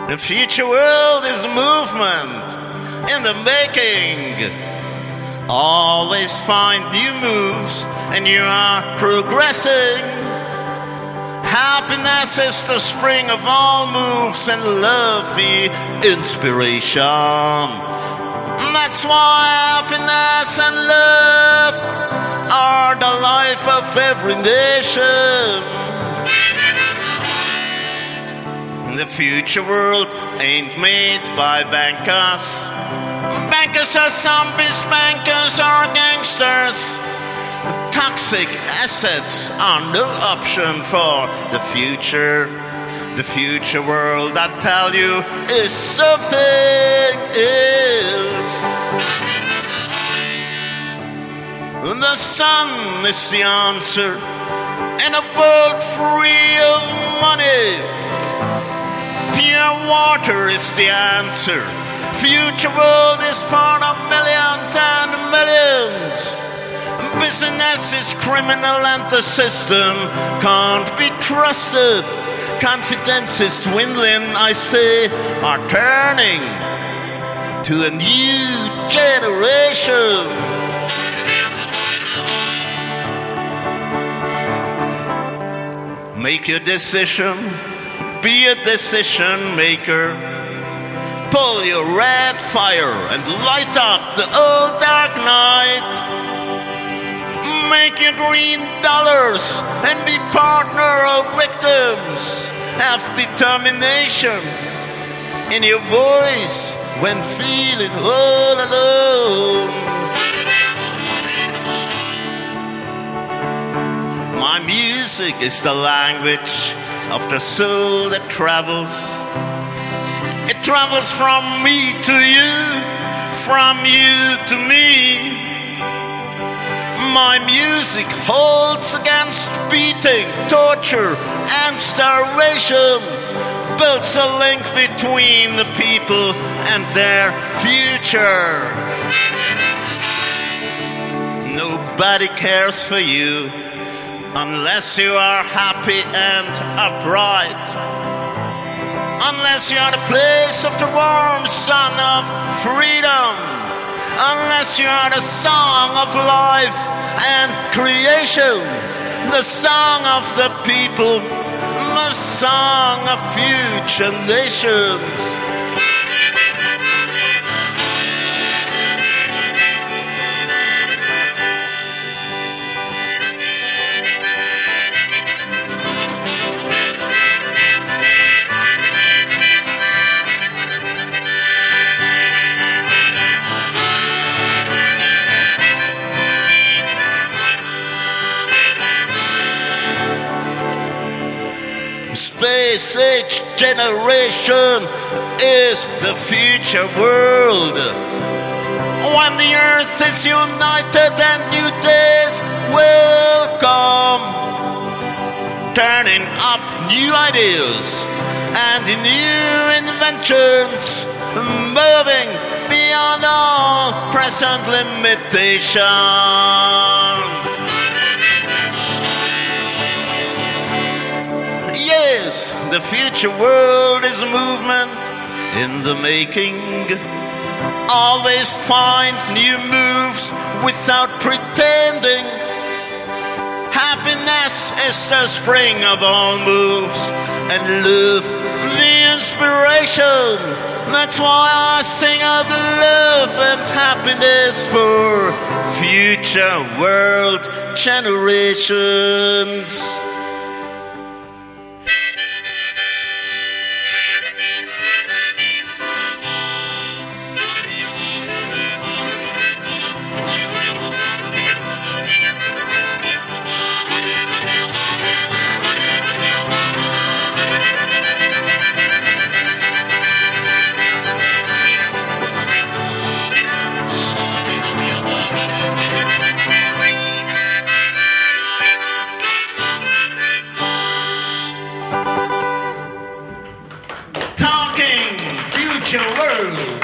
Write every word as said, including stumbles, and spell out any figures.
The future world is a movement in the making. Always find new moves and you are progressing. Happiness is the spring of all moves and love the inspiration. That's why happiness and love are the life of every nation. The future world ain't made by bankers. Bankers are zombies, bankers are gangsters. Toxic assets are no option for the future. The future world, I tell you, is something else. The sun is the answer in a world free of money. Pure water is the answer. Future world is for the millions and millions. Business is criminal and the system can't be trusted. Confidence is dwindling, I say, are turning to a new generation. Make your decision. Be a decision maker. Pull your red fire and light up the old dark night. Make your green dollars and be partner of victims. Have determination in your voice when feeling all alone. My music is the language of the soul that travels. It travels from me to you, from you to me. My music holds against beating, torture, and starvation. Builds a link between the people and their future. Nobody cares for you unless you are happy and upright. Unless you are the place of the warm sun of freedom. Unless you are the song of life and creation. The song of the people. The song of future nations. Space age generation is the future world. When the earth is united and new days will come, turning up new ideas and new inventions, moving beyond all present limitations. Yes, the future world is a movement in the making. Always find new moves without pretending. Happiness is the spring of all moves, and love the inspiration. That's why I sing of love and happiness for future world generations. Future world.